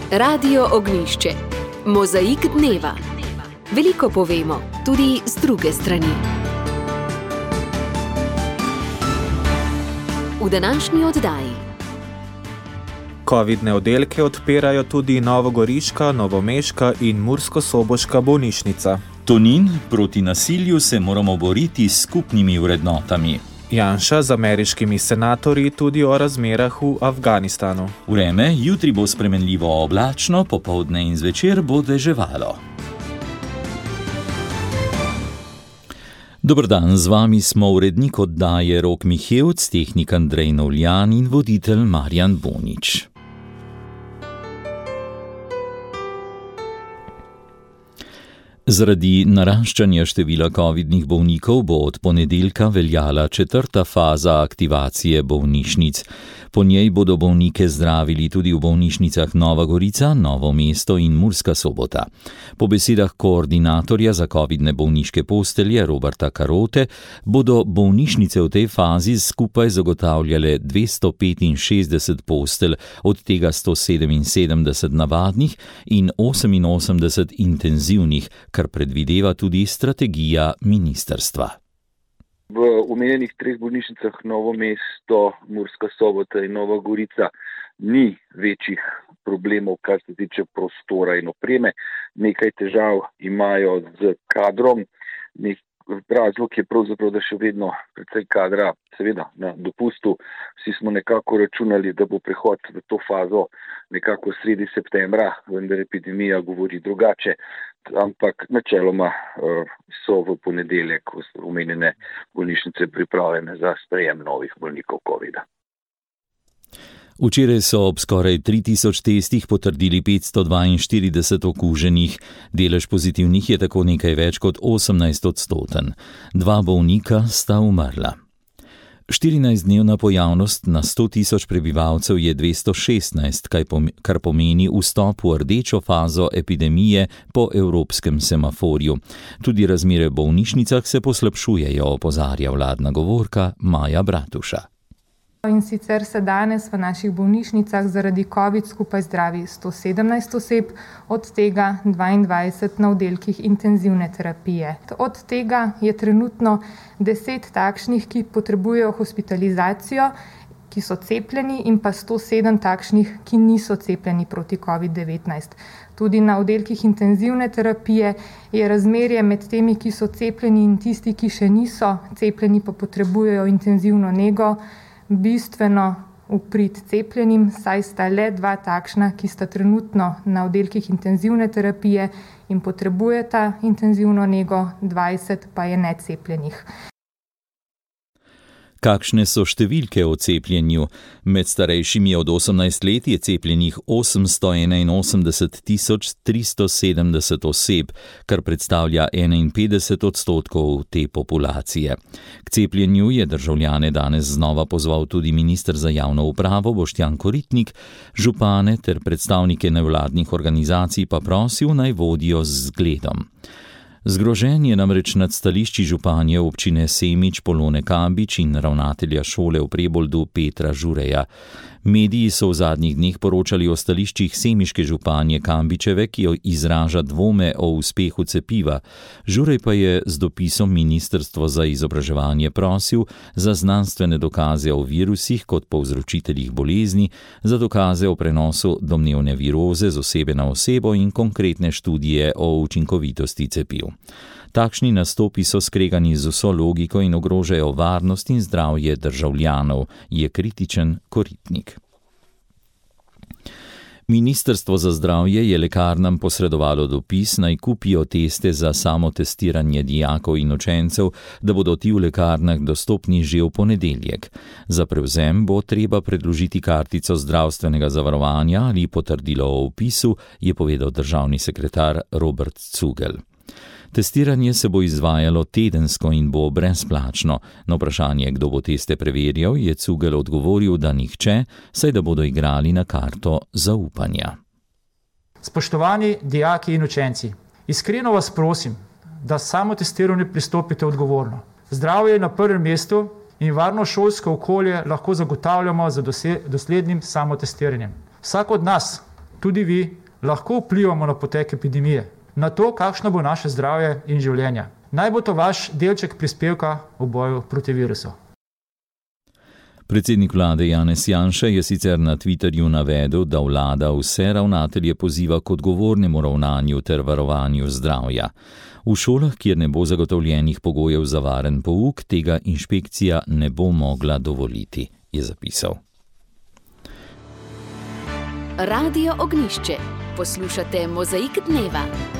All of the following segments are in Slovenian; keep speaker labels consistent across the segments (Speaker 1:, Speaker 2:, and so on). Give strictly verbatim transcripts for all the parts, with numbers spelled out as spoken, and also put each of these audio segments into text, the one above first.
Speaker 1: Radio Ognjišče. Mozaik dneva. Veliko povemo, tudi z druge strani. V današnji oddaji.
Speaker 2: Covidne oddelke odpirajo tudi novogoriška, novomeška in murskosoboška bolnišnica.
Speaker 3: Tonin, proti nasilju se moramo boriti s skupnimi vrednotami.
Speaker 2: Janša z ameriškimi senatorji tudi o razmerah v Afganistanu.
Speaker 3: Vreme, jutri bo spremenljivo oblačno, popoldne in zvečer bo deževalo. Dober dan, z vami smo urednik oddaje Rok Mihevc, tehnik Andrej Novljan in voditelj Marjan Bonič. Zaradi naraščanja števila covidnih bolnikov bo od ponedeljka veljala četrta faza aktivacije bolnišnic. Po njej bodo bolnike zdravili tudi v bolnišnicah Nova Gorica, Novo mesto in Murska Sobota. Po besedah koordinatorja za covidne bolniške postelje Roberta Karote bodo bolnišnice v tej fazi skupaj zagotavljale dvesto petinšestdeset postelj, od tega sto sedeminsedemdeset navadnih in oseminosemdeset intenzivnih, kar predvideva tudi strategija ministrstva.
Speaker 4: V omenjenih treh bolnišnicah Novo mesto, Murska Sobota in Nova Gorica ni večjih problemov, kar se tiče prostora in opreme. Nekaj težav imajo z kadrom. Razlog je pravzaprav, da še vedno precej kadra, seveda na dopustu. Vsi smo nekako računali, da bo prehod v to fazo nekako sredi septembra, vendar epidemija govori drugače. Ampak načeloma so v ponedeljek omenjene bolnišnice pripravljene za sprejem novih bolnikov covida.
Speaker 3: Včeraj so ob skoraj tri tisoč testih potrdili petsto dvainštirideset okuženih. Delež pozitivnih je tako nekaj več kot osemnajst odstoten. Dva bolnika sta umrla. štirinajstdnevna pojavnost na sto tisoč prebivalcev je dvesto šestnajst, kar pomeni vstop v rdečo fazo epidemije po evropskem semaforju. Tudi razmere v bolnišnicah se poslabšujejo, opozarja vladna govorka Maja Bratuša.
Speaker 5: In sicer se danes v naših bolnišnicah zaradi COVID skupaj zdravi sto sedemnajst oseb, od tega dvaindvajset na oddelkih intenzivne terapije. Od tega je trenutno deset takšnih, ki potrebujejo hospitalizacijo, ki so cepljeni, in pa sto sedem takšnih, ki niso cepljeni proti covid devetnajst. Tudi na oddelkih intenzivne terapije je razmerje med temi, ki so cepljeni, in tisti, ki še niso cepljeni, pa potrebujejo intenzivno nego, bistveno v prid cepljenim, saj sta le dva takšna, ki sta trenutno na oddelkih intenzivne terapije in potrebujeta intenzivno nego, dvajset pa je necepljenih.
Speaker 3: Kakšne so številke o cepljenju? Med starejšimi od osemnajst let je cepljenih osemsto enainosemdeset tisoč tristo sedemdeset oseb, kar predstavlja enainpetdeset odstotkov te populacije. K cepljenju je državljane danes znova pozval tudi minister za javno upravo Boštjan Koritnik, župane ter predstavnike nevladnih organizacij pa prosil, naj vodijo z zgledom. Zgrožen je namreč nad stališči županje občine Semič Polone Kambič in ravnatelja šole v Preboldu Petra Žureja. Mediji so v zadnjih dneh poročali o stališčih semiške županje Kambičeve, ki jo izraža dvome o uspehu cepiva. Žurej pa je z dopisom Ministrstvo za izobraževanje prosil za znanstvene dokaze o virusih kot povzročiteljih bolezni, za dokaze o prenosu domnevne viroze z osebe na osebo in konkretne študije o učinkovitosti cepiv. Takšni nastopi so skregani z vso logiko in ogrožajo varnost in zdravje državljanov, je kritičen Koritnik. Ministrstvo za zdravje je lekarnam posredovalo dopis, naj kupijo teste za samotestiranje dijakov in učencev, da bodo ti v lekarnah dostopni že v ponedeljek. Za prevzem bo treba predložiti kartico zdravstvenega zavarovanja ali potrdilo o vpisu, je povedal državni sekretar Robert Cugel. Testiranje se bo izvajalo tedensko in bo brezplačno. Na vprašanje, kdo bo teste preverjal, je Cugel odgovoril, da nihče, saj da bodo igrali na karto zaupanja.
Speaker 6: Spoštovani dijaki in učenci, iskreno vas prosim, da samotestiranje pristopite odgovorno. Zdravje je na prvem mestu in varno šolsko okolje lahko zagotavljamo z doslednim samotestiranjem. Vsak od nas tudi vi, lahko vplivamo na potek epidemije, na to, kakšno bo naše zdravje in življenje. Naj bo to vaš delček prispevka v boju proti virusu.
Speaker 3: Predsednik vlade Janez Janša je sicer na Twitterju navedel, da vlada vse ravnatelje poziva k odgovornemu ravnanju ter varovanju zdravja. V šolah, kjer ne bo zagotovljenih pogojev za varen pouk, tega inšpekcija ne bo mogla dovoliti, je zapisal.
Speaker 1: Radio Ognjišče. Poslušate Mozaik dneva.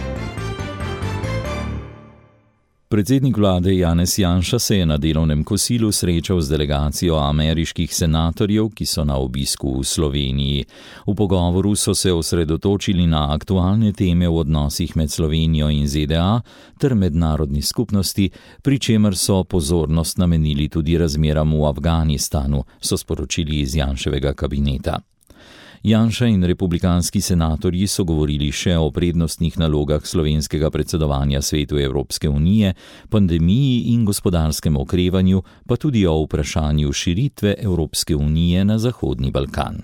Speaker 3: Predsednik vlade Janez Janša se je na delovnem kosilu srečal z delegacijo ameriških senatorjev, ki so na obisku v Sloveniji. V pogovoru so se osredotočili na aktualne teme v odnosih med Slovenijo in Z D A ter mednarodni skupnosti, pri čemer so pozornost namenili tudi razmeram v Afganistanu, so sporočili iz Janševega kabineta. Janša in republikanski senatorji so govorili še o prednostnih nalogah slovenskega predsedovanja Svetu Evropske unije, pandemiji in gospodarskem okrevanju, pa tudi o vprašanju širitve Evropske unije na Zahodni Balkan.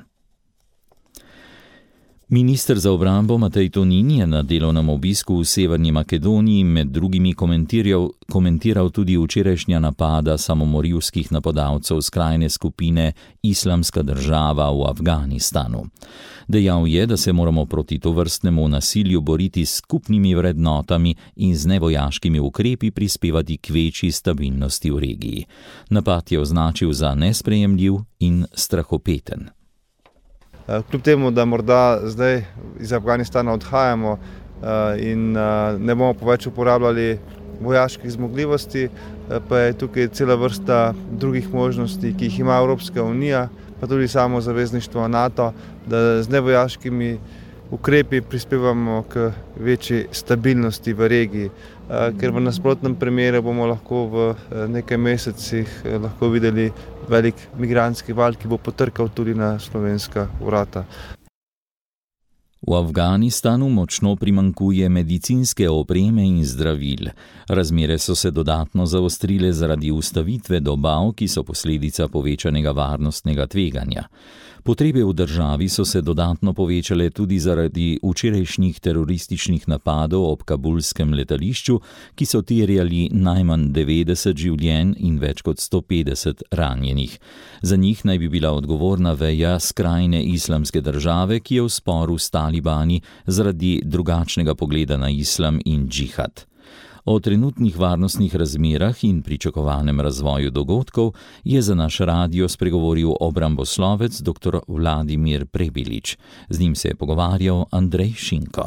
Speaker 3: Minister za obrambo Matej Tonin je na delovnem obisku v Severni Makedoniji med drugimi komentiral, komentiral tudi včerajšnja napada samomorilskih napadalcev skrajne skupine Islamska država v Afganistanu. Dejal je, da se moramo proti tovrstnemu nasilju boriti s skupnimi vrednotami in z nevojaškimi ukrepi prispevati k večji stabilnosti v regiji. Napad je označil za nesprejemljiv in strahopeten.
Speaker 7: Kljub temu, da morda zdaj iz Afganistana odhajamo in ne bomo pa več uporabljali vojaških zmogljivosti, pa je tukaj cela vrsta drugih možnosti, ki jih ima Evropska unija, pa tudi samo zavezništvo NATO, da z nevojaškimi ukrepi prispevamo k večji stabilnosti v regiji, ker v nasprotnem primeru bomo lahko v nekaj mesecih lahko videli velik migrantski val, ki bo potrkal tudi na slovenska vrata.
Speaker 3: V Afganistanu močno primanjkuje medicinske opreme in zdravil. Razmere so se dodatno zaostrile zaradi ustavitve dobav, ki so posledica povečanega varnostnega tveganja. Potrebe v državi so se dodatno povečale tudi zaradi včerajšnjih terorističnih napadov ob kabulskem letališču, ki so terjali najmanj devetdeset življenj in več kot sto petdeset ranjenih. Za njih naj bi bila odgovorna veja skrajne islamske države, ki je v sporu s talibani zaradi drugačnega pogleda na islam in džihad. O trenutnih varnostnih razmerah in pričakovanem razvoju dogodkov je za naš radio spregovoril obramboslovec dr. Vladimir Prebilič. Z njim se je pogovarjal Andrej Šinko.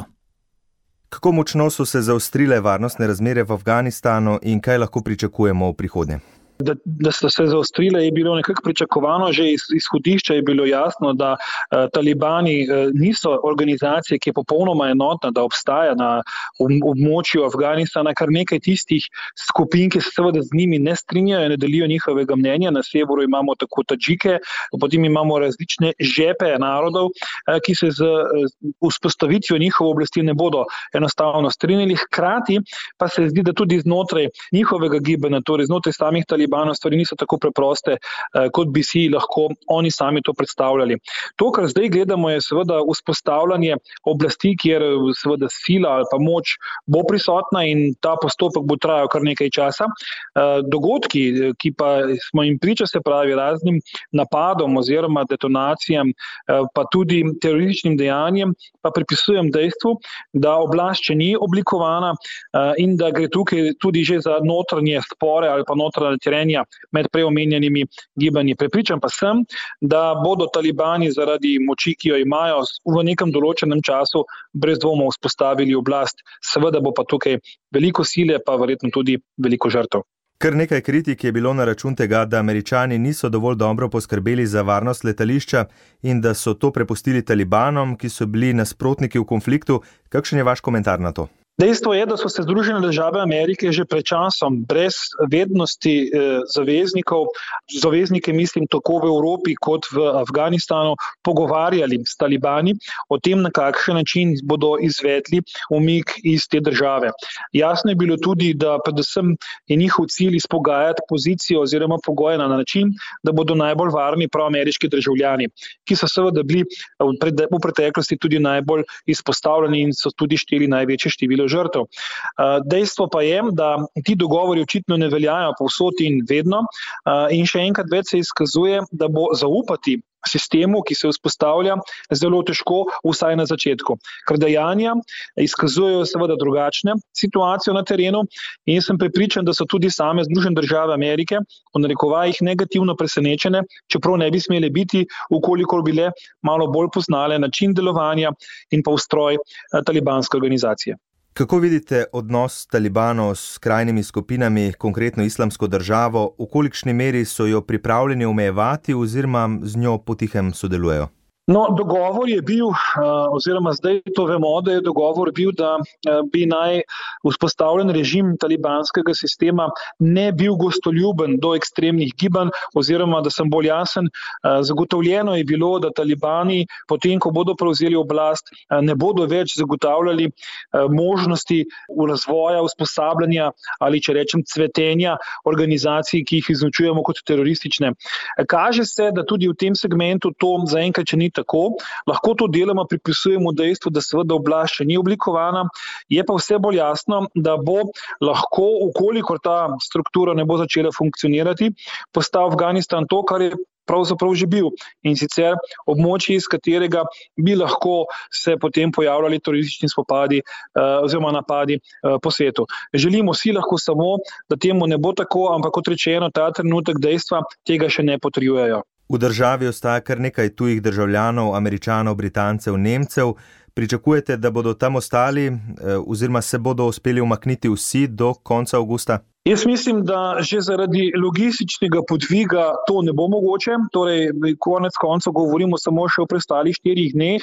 Speaker 8: Kako močno so se zaostrile varnostne razmere v Afganistanu in kaj lahko pričakujemo v prihodnje?
Speaker 9: Da, da so se zaostrile, je bilo nekako pričakovano, že iz izhodišča je bilo jasno, da uh, talibani uh, niso organizacije, ki je popolnoma enotna, da obstaja na območju Afganistana kar nekaj tistih skupin, ki se seveda z njimi ne strinjajo, ne delijo njihovega mnenja. Na severu imamo tako Tadžike, potem imamo različne žepe narodov, uh, ki se z uh, vzpostavitvijo njihove oblasti ne bodo enostavno strinjali. Hkrati pa se zdi, da tudi znotraj njihovega gibanja, torej znotraj samih talibanov, stvari niso tako preproste, kot bi si lahko oni sami to predstavljali. To, kar zdaj gledamo, je seveda vzpostavljanje oblasti, kjer seveda sila ali pa moč bo prisotna in ta postopek bo trajal kar nekaj časa. Dogodki, ki pa smo jim priča, se pravi raznim napadom oziroma detonacijam, pa tudi terorističnim dejanjem, pa pripisujem dejstvu, da oblast še ni oblikovana in da gre tukaj tudi že za notranje spore ali pa notranje terenja med preomenjenimi gibanji. Prepričan pa sem, da bodo talibani zaradi moči, ki jo imajo, v nekem določenem času brez dvoma vzpostavili oblast. Seveda bo pa tukaj veliko sile, pa verjetno tudi veliko žrtev.
Speaker 8: Kar nekaj kritik je bilo na račun tega, da Američani niso dovolj dobro poskrbeli za varnost letališča in da so to prepustili talibanom, ki so bili nasprotniki v konfliktu. Kakšen je vaš komentar na to?
Speaker 9: Dejstvo je, da so se Združene države Amerike že pred časom brez vednosti eh, zaveznikov, zaveznike mislim tako v Evropi kot v Afganistanu, pogovarjali s talibani o tem, na kakšen način bodo izvedli umik iz te države. Jasno je bilo tudi, da predvsem je njihov cilj izpogajati pozicijo oziroma pogoje na način, da bodo najbolj varni prav ameriški državljani, ki so seveda bili v preteklosti tudi najbolj izpostavljeni in so tudi šteli največje število žrtev. Dejstvo pa je, da ti dogovori očitno ne veljajo povsod in vedno in še enkrat več se izkazuje, da bo zaupati sistemu, ki se vzpostavlja, zelo težko, vsaj na začetku. Ker dejanja izkazujejo seveda drugačne situacijo na terenu in sem prepričan, da so tudi same Združene države Amerike v narekovajih negativno presenečene, čeprav ne bi smele biti, ukolikor bile malo bolj poznale način delovanja in pa ustroj talibanske organizacije.
Speaker 8: Kako vidite odnos Talibanov s skrajnimi skupinami, konkretno Islamsko državo, v kolikšni meri so jo pripravljeni omejevati oziroma z njo potihem sodelujejo?
Speaker 9: No, dogovor je bil, oziroma zdaj to vemo, da je dogovor bil, da bi naj vzpostavljen režim talibanskega sistema ne bil gostoljuben do ekstremnih gibanj, oziroma da sem bolj jasen, zagotovljeno je bilo, da talibani, potem ko bodo prevzeli oblast, ne bodo več zagotavljali možnosti razvoja, usposabljanja ali, če rečem, cvetenja organizacij, ki jih označujemo kot teroristične. Kaže se, da tudi v tem segmentu to zaenkrat še ni tako, lahko to deloma pripisujemo dejstvu, da seveda oblast še ni oblikovana, je pa vse bolj jasno, da bo lahko, ukolikor ta struktura ne bo začela funkcionirati, postal Afganistan to, kar je pravzaprav že bil, in sicer območje, iz katerega bi lahko se potem pojavljali teroristični spopadi oziroma napadi po svetu. Želimo si lahko samo, da temu ne bo tako, ampak kot rečeno, ta trenutek dejstva tega še ne potrjujejo.
Speaker 8: V državi ostaja kar nekaj tujih državljanov, Američanov, Britancev, Nemcev. Pričakujete, da bodo tam ostali oziroma se bodo uspeli umakniti vsi do konca avgusta?
Speaker 9: Jaz mislim, da že zaradi logističnega podviga to ne bo mogoče, torej konec koncev govorimo samo še o preostalih štirih dneh.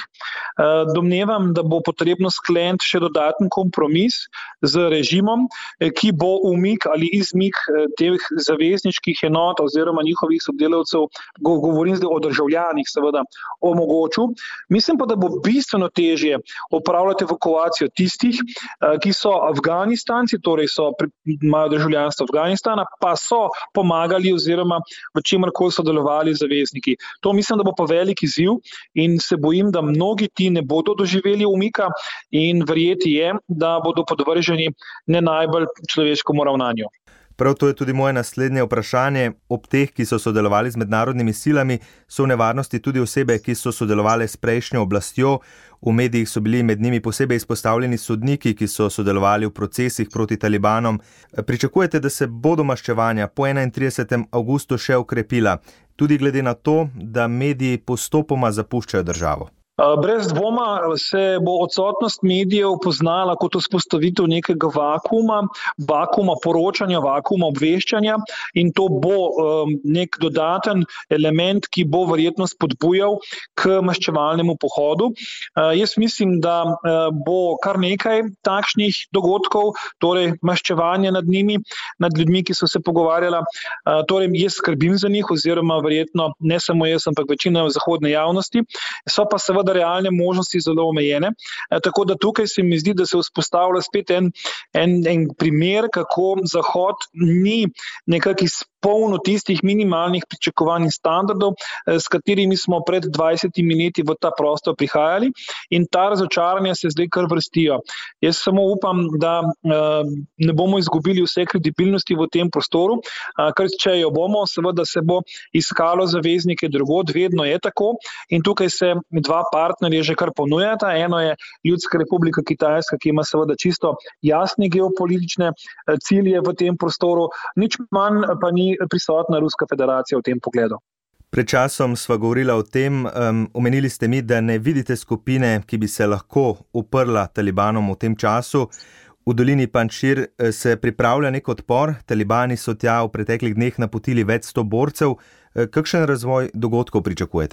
Speaker 9: Domnevam, da bo potrebno skleniti še dodaten kompromis z režimom, ki bo umik ali izmik teh zavezniških enot oziroma njihovih sodelavcev, govorim zdaj o državljanih seveda, omogočil. Mislim pa, da bo bistveno težje opravljati evakuacijo tistih, ki so Afganistanci, torej so imajo državljanstvo Afganistana, pa so pomagali oziroma v čemerkoli so delovali zavezniki. To mislim, da bo pa velik izziv in se bojim, da mnogi ti ne bodo doživeli umika in verjeti je, da bodo podvrženi ne najbolj človeškemu ravnanju.
Speaker 8: Prav to je tudi moje naslednje vprašanje. Ob teh, ki so sodelovali z mednarodnimi silami, so v nevarnosti tudi osebe, ki so sodelovali s prejšnjo oblastjo. V medijih so bili med njimi posebej izpostavljeni sodniki, ki so sodelovali v procesih proti talibanom. Pričakujete, da se bodo maščevanja po enaintridesetem avgustu še okrepila, tudi glede na to, da mediji postopoma zapuščajo državo?
Speaker 9: Brez dvoma se bo odsotnost medijev poznala kot vzpostavitev nekega vakuma, vakuma poročanja, vakuma obveščanja in to bo um, nek dodaten element, ki bo verjetno spodbujal k maščevalnemu pohodu. Uh, jaz mislim, da uh, bo kar nekaj takšnih dogodkov, torej maščevanje nad njimi, nad ljudmi, ki so se pogovarjala. Uh, torej jaz skrbim za njih oziroma verjetno ne samo jaz, ampak večina zahodne javnosti. So pa seveda da realne možnosti zelo omejene. E, tako da tukaj se mi zdi, da se vzpostavlja spet en, en, en primer, kako Zahod ni nekako izpolnil tistih minimalnih pričakovanj in standardov, s katerimi smo pred dvajsetimi leti v ta prostor prihajali in ta razočaranja se zdaj kar vrstijo. Jaz samo upam, da e, ne bomo izgubili vse kredibilnosti v tem prostoru, a, ker če jo bomo, seveda se bo iskalo zaveznike drugod, vedno je tako in tukaj se dva partnerje že kar ponujata. Eno je Ljudska republika Kitajska, ki ima seveda čisto jasne geopolitične cilje v tem prostoru, nič manj pa ni prisotna Ruska federacija v tem pogledu.
Speaker 8: Pred časom sva govorila o tem, um, omenili ste mi, da ne vidite skupine, ki bi se lahko uprla talibanom v tem času. V dolini Panjšir se pripravlja nek odpor, talibani so tja v preteklih dneh napotili več sto borcev. Kakšen razvoj dogodkov pričakujete?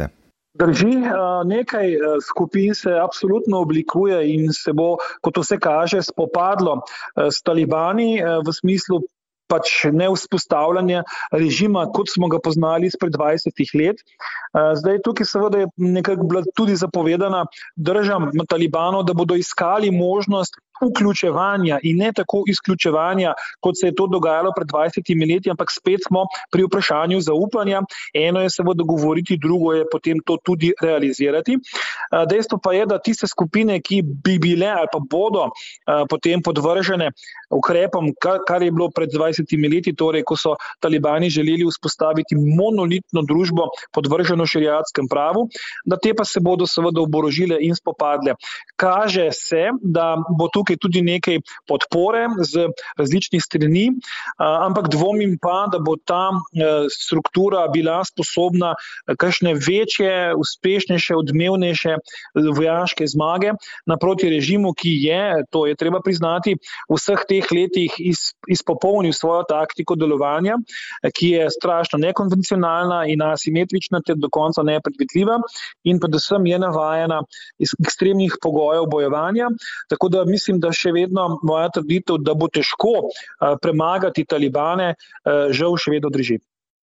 Speaker 9: Drži, nekaj skupin se absolutno oblikuje in se bo, kot vse kaže, spopadlo s talibani v smislu pač nevzpostavljanja režima, kot smo ga poznali izpred dvajsetih let. Zdaj tukaj seveda je nekako bila tudi zapovedana državam talibanov, da bodo iskali možnost vključevanja in ne tako izključevanja, kot se je to dogajalo pred dvajsetimi leti, ampak spet smo pri vprašanju zaupanja. Eno je seveda govoriti, drugo je potem to tudi realizirati. Dejstvo pa je, da tiste skupine, ki bi bile ali pa bodo potem podvržene ukrepom, kar je bilo pred dvajsetimi leti, torej ko so talibani želeli vzpostaviti monolitno družbo podvrženo šeriatskem pravu, da te pa se bodo seveda oborožile in spopadle. Kaže se, da bo tukaj tudi nekaj podpore z različnih strani, ampak dvomim pa, da bo ta struktura bila sposobna kakšne večje, uspešnejše, odmevnejše vojaške zmage naproti režimu, ki je, to je treba priznati, v vseh teh letih izpopolnil svojo taktiko delovanja, ki je strašno nekonvencionalna in asimetrična ter do konca nepredvidljiva in predvsem je navajena iz ekstremnih pogojev bojevanja, tako da mislim, da še vedno moja trditev, da bo težko premagati talibane, žal še vedno drži.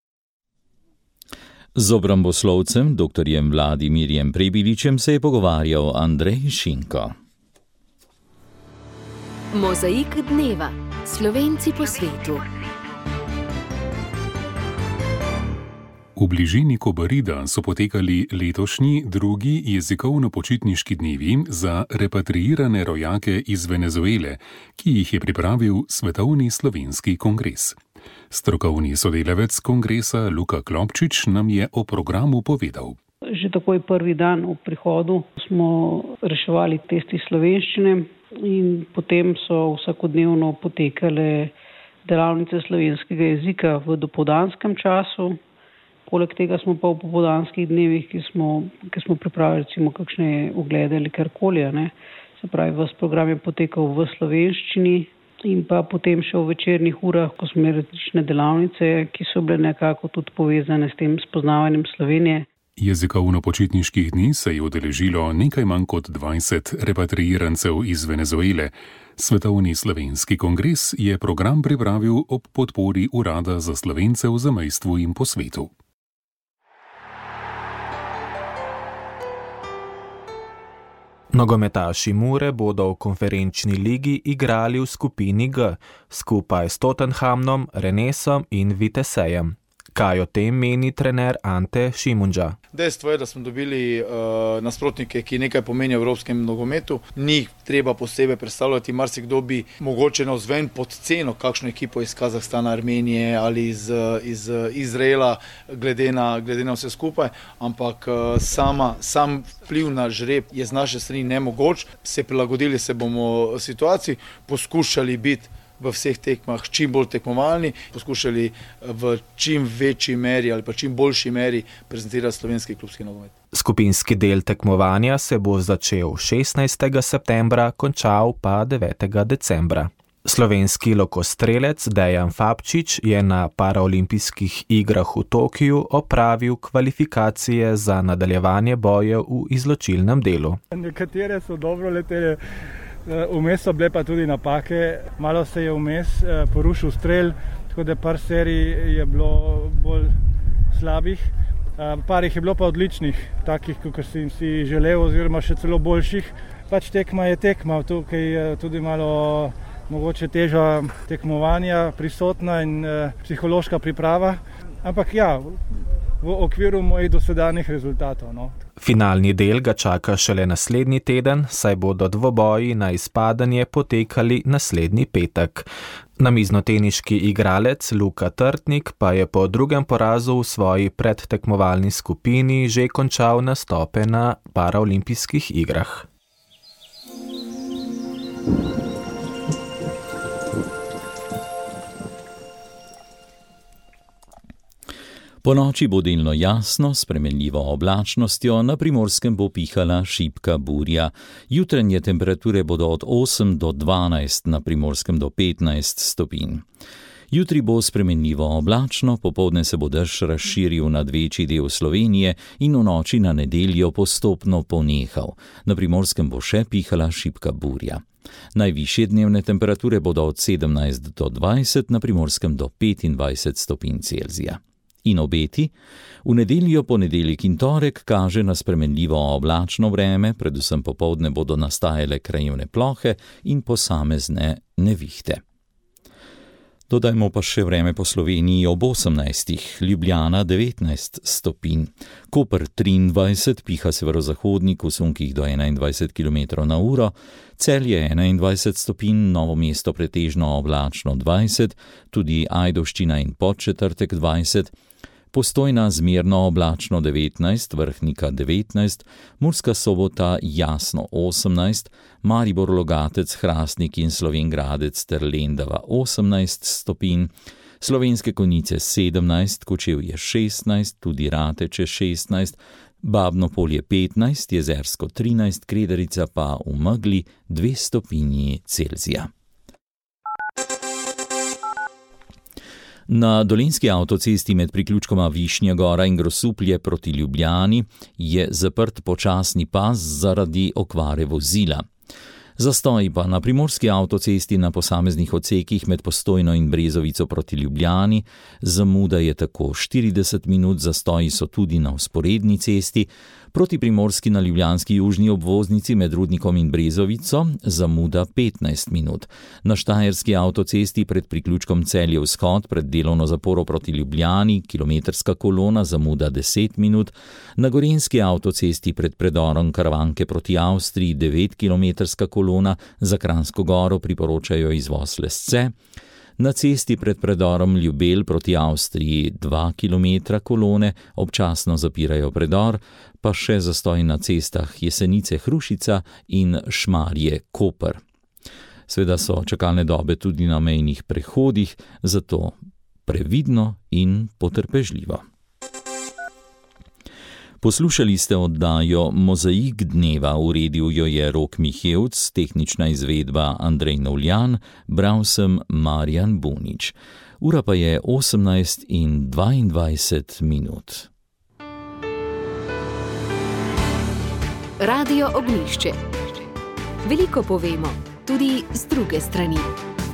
Speaker 3: Z obramboslovcem, doktorjem Vladimirjem Prebiličem, se je pogovarjal Andrej Šinko.
Speaker 1: Mozaik dneva. Slovenci po svetu.
Speaker 10: V bližini Kobarida so potekali letošnji drugi jezikovno-počitniški dnevi za repatriirane rojake iz Venezuele, ki jih je pripravil Svetovni slovenski kongres. Strokovni sodelavec kongresa Luka Klopčič nam je o programu povedal.
Speaker 11: Že takoj prvi dan v prihodu smo reševali testi slovenščine in potem so vsakodnevno potekale delavnice slovenskega jezika v dopoldanskem času. Poleg tega smo pa v popoldanskih dnevih, ki smo, ki smo pripravili recimo kakšne oglede ali karkoli, ne. Se pravi, vas program je potekal v slovenščini in pa potem še v večernih urah, ko smo imeli različne delavnice, ki so bile nekako tudi povezane s tem spoznavanjem Slovenije.
Speaker 10: Jezikovno-počitniških dni se je udeležilo nekaj manj kot dvajset repatriirancev iz Venezuele. Svetovni slovenski kongres je program pripravil ob podpori Urada za Slovence v zamejstvu in po svetu.
Speaker 2: Nogometaši Mure bodo v konferenčni ligi igrali v skupini G, skupaj s Tottenhamom, Renesom in Vitesejem. Kaj o tem meni trener Ante Šimundža?
Speaker 12: Dejstvo je, da smo dobili uh, nasprotnike, ki nekaj pomenijo v evropskem nogometu. Ni treba posebej predstavljati, marsikdo bi mogoče navzven pod ceno kakšno ekipo iz Kazahstana, Armenije ali iz, iz Izraela, glede na, glede na vse skupaj, ampak uh, sama, sam vpliv na žreb je z naše strani nemogoč. Se prilagodili se bomo situaciji, poskušali biti v vseh tekmah čim bolj tekmovalni, poskušali v čim večji meri ali pa čim boljši meri prezentirati slovenski klubski nogomet.
Speaker 2: Skupinski del tekmovanja se bo začel šestnajstega septembra, končal pa devetega decembra. Slovenski lokostrelec Dejan Fabčič je na paraolimpijskih igrah v Tokiju opravil kvalifikacije za nadaljevanje bojev v izločilnem delu.
Speaker 13: Nekatere so dobro letele, vmes so bile pa tudi napake, malo se je vmes porušil strel, tako da par serij je bilo bolj slabih, par jih je bilo pa odličnih, takih, kot sem si želel, oziroma še celo boljših. Pač tekma je tekma, tukaj je tudi malo mogoče teža tekmovanja prisotna in psihološka priprava, ampak ja, v okviru mojih dosedanjih rezultatov. No.
Speaker 2: Finalni del ga čaka šele naslednji teden, saj bodo dvoboji na izpadanje potekali naslednji petek. Namiznoteniški igralec Luka Trtnik pa je po drugem porazu v svoji predtekmovalni skupini že končal nastope na paraolimpijskih igrah.
Speaker 3: Po noči bo delno jasno, s spremenljivo oblačnostjo, na Primorskem bo pihala šibka burja. Jutranje temperature bodo od osem do dvanajst, na Primorskem do petnajst stopinj. Jutri bo spremenljivo oblačno, popoldne se bo dež razširil nad večji del Slovenije in v noči na nedeljo postopno ponehal. Na Primorskem bo še pihala šibka burja. Najvišje dnevne temperature bodo od sedemnajst do dvajset, na Primorskem do petindvajset stopinj Celzija. In obeti? V nedeljo, ponedeljek in torek kaže na spremenljivo oblačno vreme, predvsem popoldne bodo nastajale krajevne plohe in posamezne nevihte. Dodajmo pa še vreme po Sloveniji ob osemnajstih, Ljubljana devetnajst stopinj, Koper triindvajset, piha severozahodnik v sunkih do enaindvajset kilometrov na uro, Celje enaindvajset stopinj, Novo mesto pretežno oblačno dvajset, tudi Ajdovščina in Podčetrtek dvajset, Postojna zmerno oblačno devetnajst, Vrhnika devetnajst, Murska Sobota jasno osemnajst, Maribor Logatec, Hrastnik in Slovenj Gradec ter Lendava osemnajst stopinj, Slovenske Konjice sedemnajst, Kočevje šestnajst, tudi Rateče šestnajst, Babno Polje petnajst, Jezersko trinajst, Kredarica pa v megli dve stopinji Celzija. Na dolenjski avtocesti med priključkoma Višnja Gora in Grosuplje proti Ljubljani je zaprt počasni pas zaradi okvare vozila. Zastoji pa na primorski avtocesti na posameznih odsekih med Postojno in Brezovico proti Ljubljani, zamuda je tako štirideset minut, zastoji so tudi na vzporedni cesti, proti primorski na ljubljanski južni obvoznici med Rudnikom in Brezovico, zamuda petnajst minut. Na štajerski avtocesti pred priključkom Celje vzhod pred delovno zaporo proti Ljubljani, kilometrska kolona, zamuda deset minut. Na gorenjski avtocesti pred predorom Karavanke proti Avstriji, devetkilometrska kolona, za Kranjsko Goro priporočajo izvoz Lesce. Na cesti pred predorom Ljubelj proti Avstriji dva kilometra kolone, občasno zapirajo predor, pa še zastoj na cestah Jesenice Hrušica in Šmarje Koper. Seveda so čakalne dobe tudi na mejnih prehodih, zato previdno in potrpežljivo. Poslušali ste oddajo Mozaik dneva, uredil jo je Rok Mihevc, tehnična izvedba Andrej Novljan, bral sem Marjan Bunič. Ura pa je osemnajst in dvaindvajset minut.
Speaker 1: Radio Ognjišče. Veliko povemo, tudi z druge strani.